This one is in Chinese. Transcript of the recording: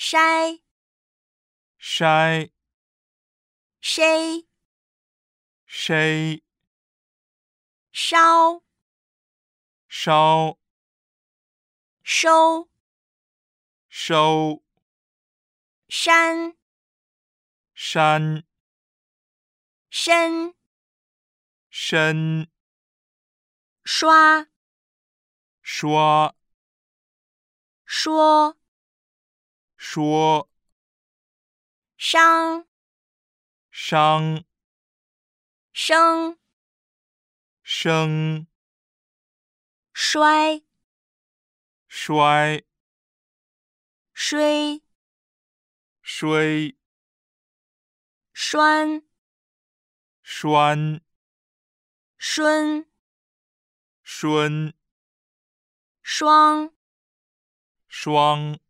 筛筛筛筛烧烧收收山山深深刷刷说说伤伤生生衰衰衰衰栓栓孙孙双双